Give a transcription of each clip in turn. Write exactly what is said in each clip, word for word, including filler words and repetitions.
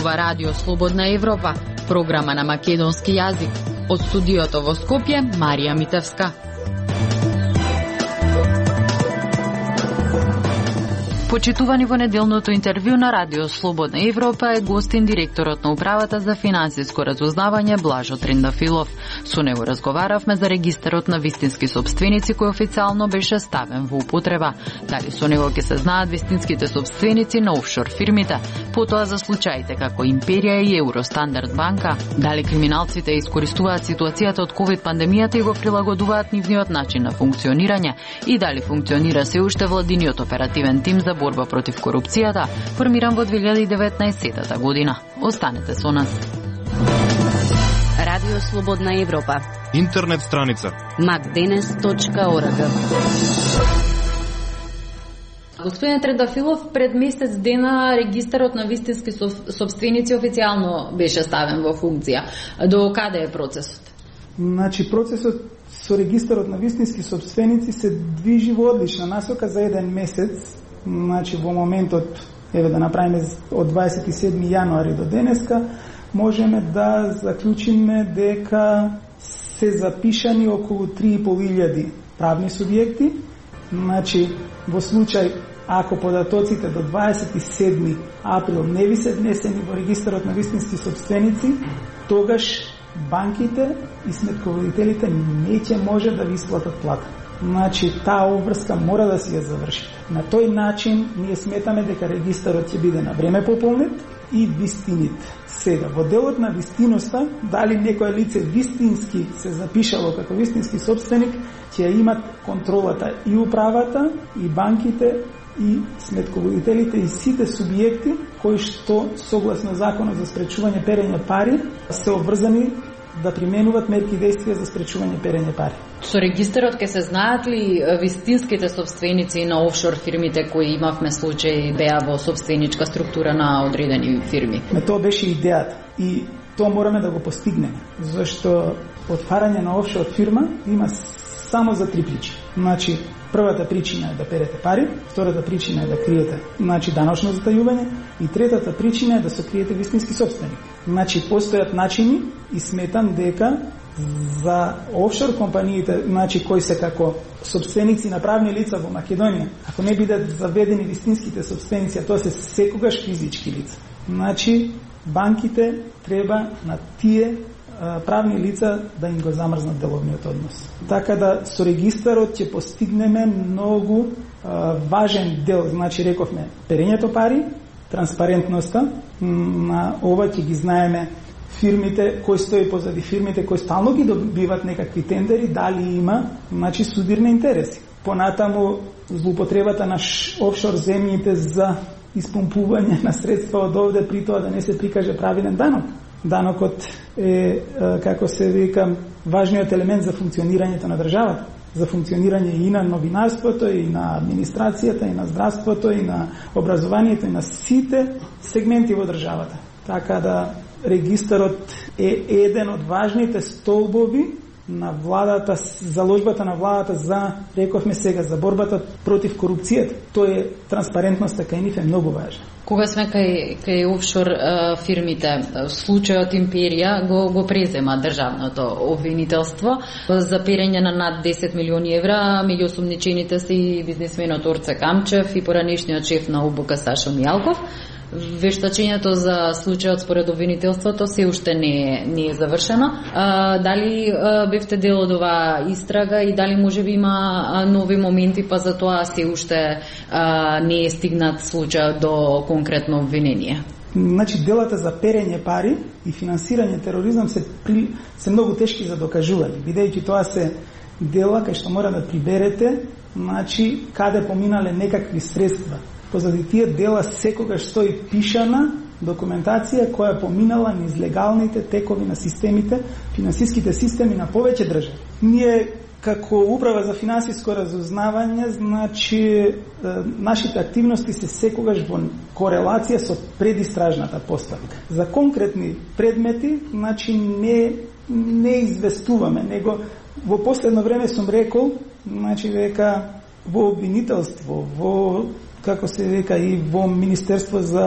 ова Радио Слободна Европа, програма на македонски јазик. Од студиото во Скопје, Марија Митевска. Почитувани во неделното интервју на Радио Слободна Европа е гостин директорот на Управата за финансиско разузнавање Блажо Триндафилов. Со него разговаравме за регистарот на вистински собственици кој официјално беше ставен во употреба. Дали со него ќе се знаат вистинските собственици на офшор фирмите, потоа за случаите како Империја и Евростандард банка, дали криминалците искористуваат ситуацијата од ковид пандемијата и го прилагодуваат нивниот начин на функционирање и дали функционира се уште владиниот оперативен тим за борба против корупцијата, формиран во две илјади и деветнаесетта година. Останете со нас. Радио Слободна Европа. Интернет страница макденес точка орг. Господин Триндафилов, пред месец дена регистарот на вистински собственици официјално беше ставен во функција. До каде е процесот? Значи, процесот со регистарот на вистински собственици се движи во одлична насока за еден месец. Значи, во моментот, еве да направиме од дваесет и седми јануари до денеска, можеме да заклучиме дека се запишани околу три и пол илјади правни субјекти. Значи, во случај ако податоците до дваесет и седми април не ви се внесени во регистарот на вистински собственици, тогаш банките и сметководителите неќе може да ви исплатат плата. Значи, таа обврска мора да си ја завршите. На тој начин ние сметаме дека регистарот ќе биде на време пополнет и вистинит. Сега, во делот на вистиноста, дали некој лице вистински се запишало како вистински собственик, ќе ја имат контролата и управата, и банките, и сметководителите, и сите субјекти кои што согласно законот за спречување перење пари се обврзани да применуваат мерки и действија за спречување перење пари. Со регистарот ќе се знаат ли вистинските собственици на офшор фирмите кои имавме случаи беа во собственичка структура на одредени фирми? Ме тоа беше идејата и тоа мораме да го постигнеме, зашто отварање на офшор фирма има само за три причини. Значи, првата причина е да перете пари, втората причина е да криете, значи даночно затајување, и третата причина е да се криете вистински собственик. Значи, постојат начини и сметам дека за офшор компаниите, значи кои се како собственици на правни лица во Македонија, ако не бидат заведени вистинските собственици, а тоа се секогаш физички лица, значи банките треба на тие правни лица да им го замрзнат деловниот однос. Така да со регистарот ќе постигнеме многу а, важен дел, значи рековме перењето пари, транспарентноста, на ова ќе ги знаеме фирмите, кои стои позади фирмите, кои стално ги добиват некакви тендери, дали има, значи, судирни интереси. Понатаму, злоупотребата на офшор земјите за испомпување на средства од овде, при тоа да не се прикаже правилен данок. Данокот е, како се вика, важниот елемент за функционирањето на државата, за функционирање и на новинарството, и на администрацијата, и на здравството, и на образованието, и на сите сегменти во државата. Така да регистарот е еден од важните столбови на владата, заложбата на владата за, рековме сега, за борбата против корупцијата. Тоа е транспарентноста кај нив е многу важна. Кога сме кај, кај офшор а, фирмите, случајот Империја го, го презема државното обвинителство за перење на над десет милиони евра, меѓу осумничените се и бизнисменот Орце Камчев и поранешниот шеф на УБК Сашо Мијалков. Вештачењето за случајот според обвинителството се уште не е, не е завршено. А, дали а, бевте дел од оваа истрага и дали може би има а, нови моменти, па за тоа се уште а, не е стигнат случајот до конкретно обвинение? Значи, делата за перење пари и финансирање тероризам се, при, се многу тешки за докажување, бидејќи тоа се дела кај што мора да приберете, значи, каде поминале некакви средства. Позади тие дела секогаш стои пишана документација која поминала низ легалните текови на системите, финансиските системи на повеќе држави. Ние како Управа за финансиско разузнавање, значи нашите активности се секогаш во корелација со предистражната постапка. За конкретни предмети, значи не не известуваме, него во последно време сум рекол, значи дека во обвинителство, во како се века и во Министерство за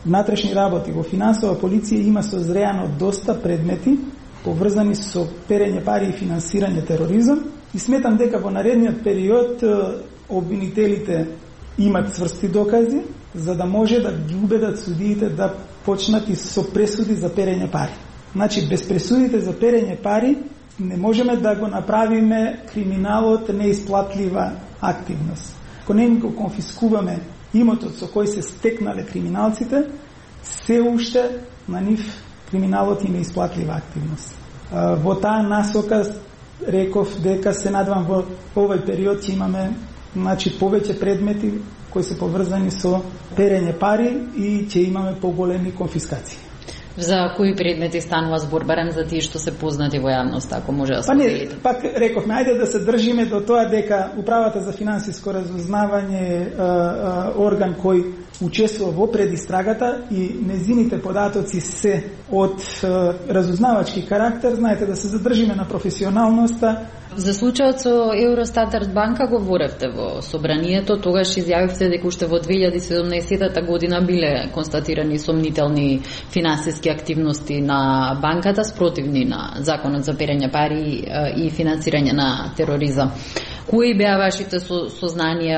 внатрешни работи, во финансова полиција има созреано доста предмети поврзани со перење пари и финансирање тероризам и сметам дека во наредниот период обвинителите имат цврсти докази за да може да ги убедат судиите да почнат и со пресуди за перење пари. Значи, без пресудите за перење пари не можеме да го направиме криминалот неисплатлива активност. Ако не го конфискуваме имотот со кој се стекнале криминалците, се уште на нив криминалот и неисплатлива активност. Во таа насока реков дека се надевам во овој период ќе имаме, значи, повеќе предмети кои се поврзани со перење пари и ќе имаме поголеми конфискации. За кои предмети станува збор, барем за тие што се познати во јавноста, ако може да се поделите? Пак рековме, ајде да се држиме до тоа дека Управата за финансиско разузнавање е орган кој учествува во предистрагата и незините податоци се од разузнавачки карактер, знаете, да се задржиме на професионалноста. За случајот со Евростандard банка говоревте во собранието, тогаш изјавивте дека уште во две илјади и седумнаесетта година биле констатирани сомнителни финансиски активности на банката спротивни на законот за перење пари и финансирање на тероризам. Кои беа вашите сознанија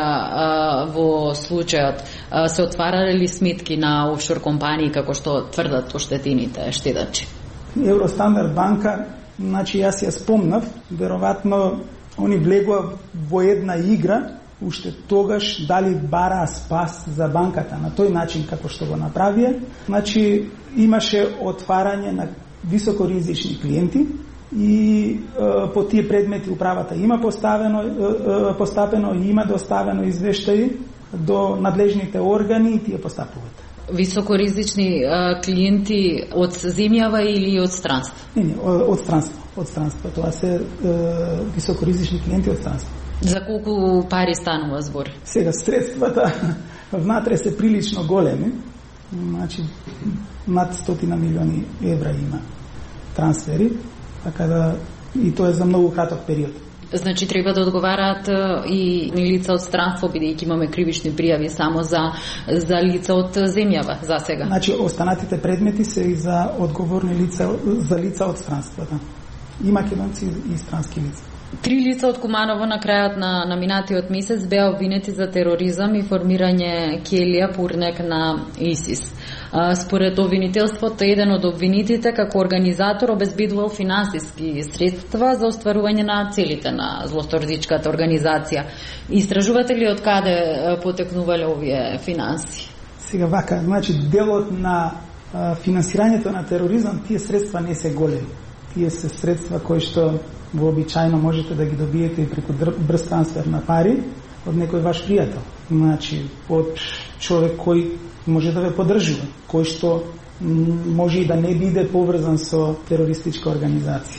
во случајот? Се отварале ли сметки на офшор компании како што тврдат оштетените штедачи? Евростандard банка, значи јас ја спомнав, веројатно они влегува во една игра, уште тогаш дали бара спас за банката на тој начин како што го направија. Значи имаше отварање на високоризични клиенти и е, по тие предмети управата има поставено е, постапено и има доставено извештаи до надлежните органи и тие постапуваат. Високоризични а, клиенти од земјава или од странство? Не, не, од странство, од странство. Тоа се е, високоризични клиенти од странство. За колку пари станува збор? Сега средствата внатре се прилично големи. Значи над стотина милиони евра има трансфери, така да и тоа е за многу краток период. Значи треба да одговараат и лица од странство, бидејќи имаме кривични пријави само за за лица од земјава за сега. Значи останатите предмети се и за одговорни лица, за лица од странството. И македонци и странски лица. Три лица од Куманово на крајот на, на минатиот месец беа обвинети за тероризам и формирање ќелија пурнек на ИСИС. А, според обвинителството, еден од обвинитите како организатор обезбедувал финансиски средства за остварување на целите на злостордичката организација. Истражувате ли од каде потекнувале овие финанси? Сега вака, значи делот на а, финансирањето на тероризам, тие средства не се големи. Тие се средства кои што вообичајно можете да ги добиете и преку брз трансфер на пари од некој ваш пријател. Значи, од човек кој може да ве поддржува, кој што може и да не биде поврзан со терористичка организација.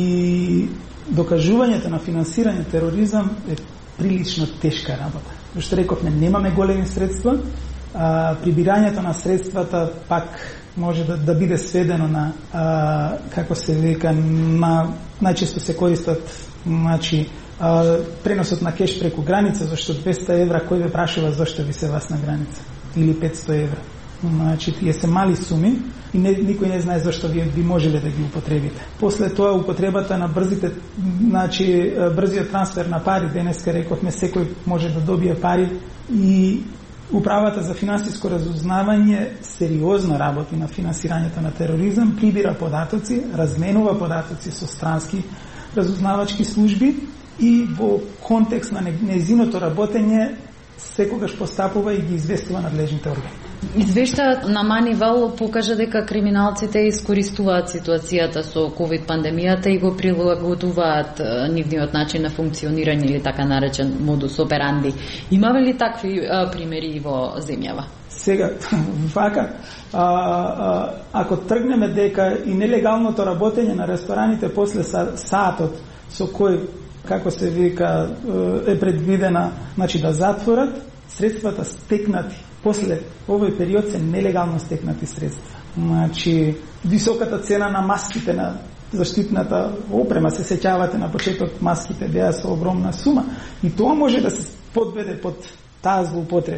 И докажувањето на финансирање тероризам е прилично тешка работа. Зашто рековме, немаме големи средства, а прибирањето на средствата пак може да, да биде сведено на, а, како се вика, на, најчесто се користат, значи, а, преносот на кеш преку граница, зашто двеста евра, кој ве прашува зашто ви се вас на граница? Или петсто евра. Значи, тие се мали суми и не, никој не знае зашто вие би можеле да ги употребите. После тоа, употребата на брзите, значи, брзиот трансфер на пари, денеска рековме, секој може да добие пари и Управата за финансиско разузнавање сериозно работи на финансирањето на тероризам, прибира податоци, разменува податоци со странски разузнавачки служби и во контекст на нејзиното работење секогаш постапува и ги известува надлежните органи. Извештајот на Манивал покажа дека криминалците искористуваат ситуацијата со ковид пандемијата и го прилагодуваат нивниот начин на функционирање или така наречен модус операнди. Имаме ли такви а, примери во земјава? Сега, вака, а, а, ако тргнеме дека и нелегалното работење на рестораните после са, саатот со кој, како се вика, е предвидена, значи да затворат, средствата стекнати после овој период се нелегално стекнати средства. Значи, високата цена на маските, на заштитната опрема, се сеќавате на почеток, маските беа со огромна сума и тоа може да се подведе под таа злоупотреба.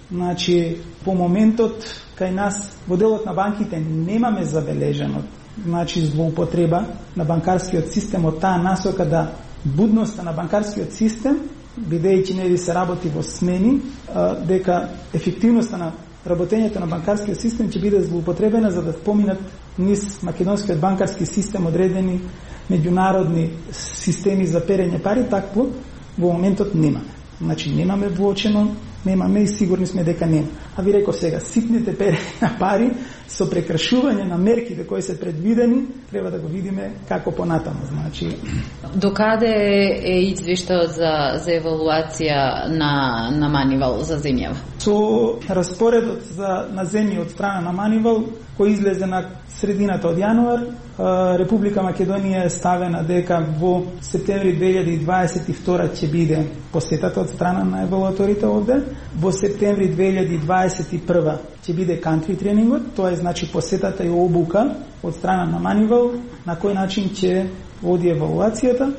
Значи, по моментот, кај нас, во делот на банките, немаме забележено значи, злоупотреба на банкарскиот систем од таа насока да будноста на банкарскиот систем, бидејќи нели се работи во смени, дека ефективноста на работењето на банкарскиот систем ќе биде злоупотребена за да поминат низ македонскиот банкарски систем одредени меѓународни системи за перење пари, такво во моментот немаме. Значи немаме воочено, немаме и сигурни сме дека нема. А ви реков сега, ситните перење на пари со прекршување на мерките кои се предвидени, треба да го видиме како понатаму. Значи, докаде е извештаот за за евалуација на на Манивал за земјава? Со распоредот за на земји од страна на Манивал кој излезе на средината од јануар, Република Македонија е ставена дека во септември две илјади и дваесет и втора ќе биде посетата од страна на евалуаторите овде, во септември две илјади и дваесет и прва ќе биде кантри тренингот, тоа е значи посетата и обука од страна на Манивал, на кој начин ќе води евалуацијата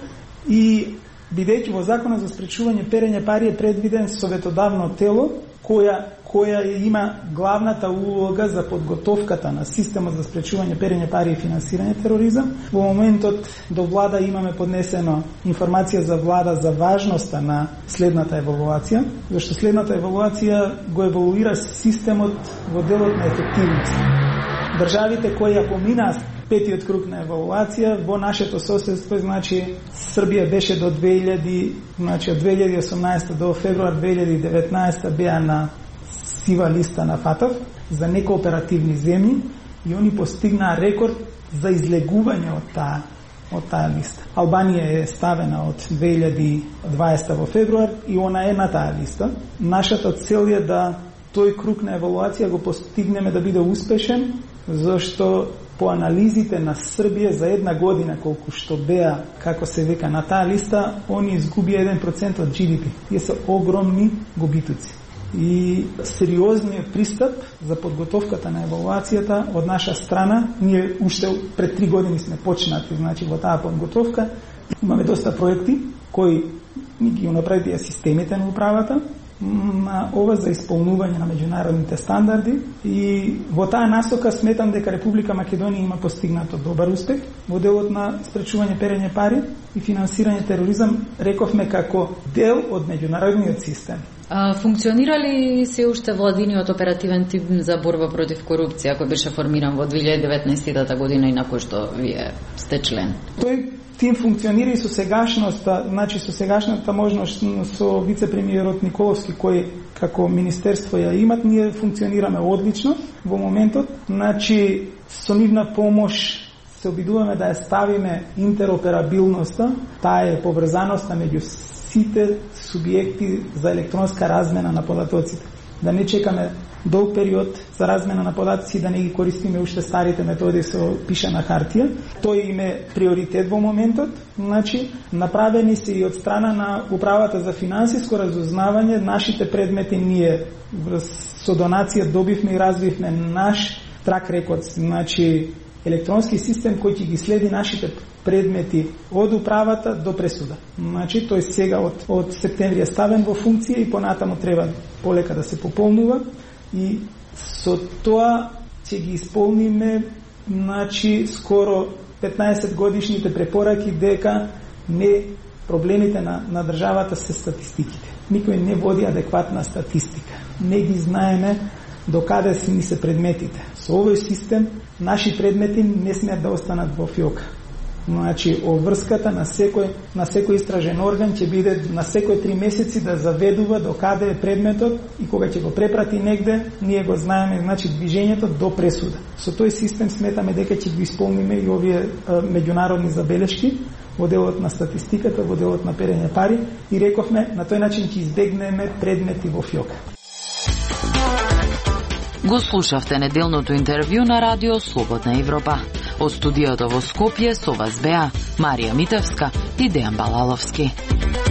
и бидејќи во Законот за спречување перење пари е предвиден советодавно тело која која има главната улога за подготовката на системот за спречување перење пари и финансирање тероризам. Во моментот до влада имаме поднесено информација за влада за важноста на следната евалуација, зашто следната евалуација го евалуира системот во делот на ефективност. Државите кои ја поминаа петиот круг на евалуација во нашето соседство, значи Србија беше до две илјади, значи од две илјади и осумнаесета до февруар две илјади и деветнаесета беа на сива листа на ФАТФ за некооперативни земји и они постигнаа рекорд за излегување од таа од таа листа. Албанија е ставена од две илјади и дваесета во февруар и она е на таа листа. Нашата цел е да тој круг на евалуација го постигнеме да биде успешен, зашто по анализите на Србија за една година колку што беа, како се века, на таа листа, они изгубија еден процент од Джи Ди Пи. Тие се огромни губитоци. И сериозниот пристап за подготовката на евалуацијата од наша страна, ние уште пред три години сме почнати, значи во таа подготовка. Имаме доста проекти кои ни ги направија системите на управата на ова за исполнување на меѓународните стандарди и во таа насока сметам дека Република Македонија има постигнато добар успех во делот на спречување перење пари и финансирање тероризам, рековме како дел од меѓународниот систем. А, функционира ли се уште владиниот оперативен тим за борба против корупција кој беше формиран во две илјади и деветнаесета година и на кој што вие сте член? Тој тим функционира и со сегашноста, значи со сегашната можност со вице-премиерот Николовски кој како министерство ја имат, ние функционираме одлично во моментот. Значи со нивна помош се обидуваме да ја ставиме интероперабилноста, таа е поврзаноста меѓу сите субјекти за електронска размена на податоците. Да не чекаме долг период за размена на податоци, да не ги користиме уште старите методи со пишана хартија. Тој им е приоритет во моментот. Значи, направени се и од страна на Управата за финансиско разузнавање, нашите предмети ние со донација добивме и развивме наш трак рекорд, значи електронски систем кој ќе ги следи нашите предмети од управата до пресуда. Значи, тој сега од, од септември е ставен во функција и понатаму треба полека да се пополнува и со тоа ќе ги исполниме, значи, скоро петнаесет годишните препораки дека не проблемите на, на државата се статистиките. Никој не води адекватна статистика. Не ги знаеме докаде си ни се предметите. Со овој систем наши предмети не смеат да останат во фиока. Значи, обврската на секој на секој истражен орган ќе биде на секој три месеци да заведува докаде е предметот и кога ќе го препрати негде, ние го знаеме, значи движењето до пресуда. Со тој систем сметаме дека ќе го исполниме и овие а, меѓународни забелешки во делот на статистиката, во делот на перење пари и рековме на тој начин ќе избегнеме предмети во фиока. Го слушавте неделното интервју на Радио Слободна Европа. Од студиото во Скопје со вас беа Марија Митевска и Дејан Балаловски.